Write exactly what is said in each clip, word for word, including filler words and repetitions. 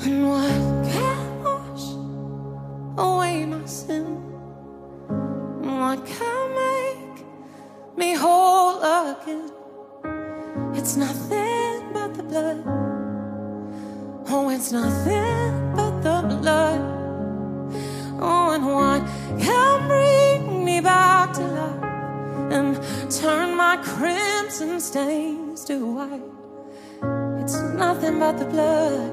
And what can wash away my sin? What can make me whole again? It's nothing but the blood. Oh, it's nothing but the blood. Oh, and what can bring me back to life and turn my crimson stains to white? It's nothing but the blood.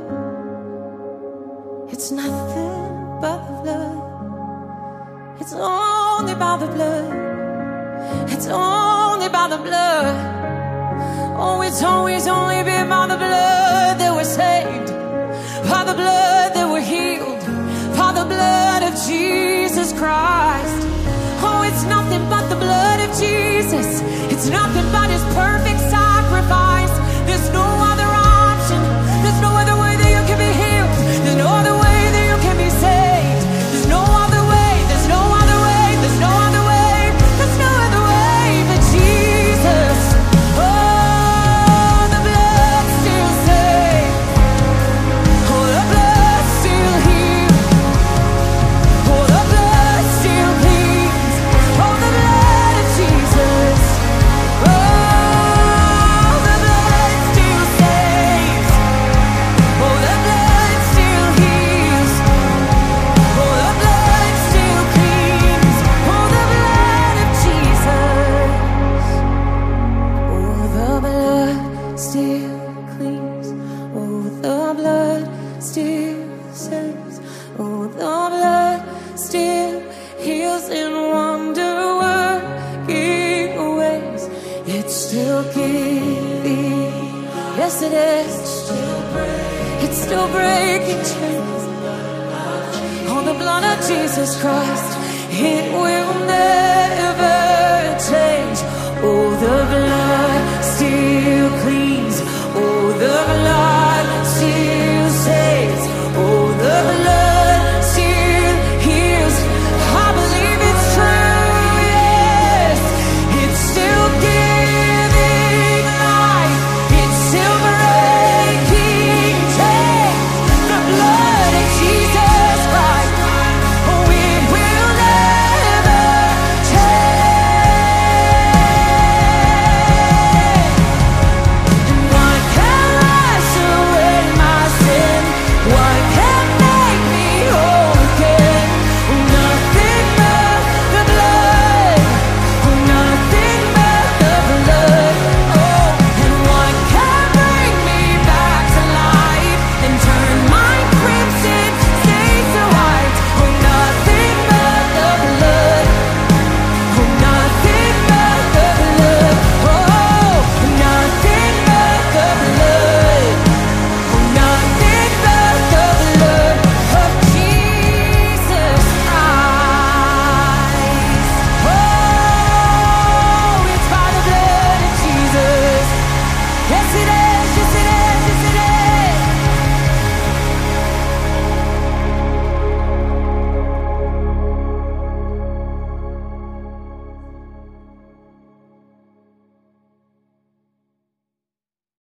It's nothing but the blood. It's only by the blood. It's only by the blood. Oh, it's always only been by the blood that we're saved, by the blood that we're healed, by the blood of Jesus Christ. Oh, it's nothing but the blood of Jesus. It's nothing but his perfect sacrifice. There's no other option. There's no other way that you can be healed. There's no other way that you can be saved. There's no other way. There's no other way. There's no other way. There's no other way but Jesus. Oh, the blood still saves. Oh, the blood still heals. Oh, the blood still cleans. Oh, the blood of Jesus. Oh, the blood still saves. Oh, the blood still heals. Oh, the blood still cleans. Oh, the blood of Jesus. Oh, the blood still cleans. Oh, the blood still saves. Oh, the blood still heals in wonder-working ways. It's still giving. Yes, it is. It's still breaking chains. Oh, the blood of Jesus Christ, it will never change. Oh, the blood.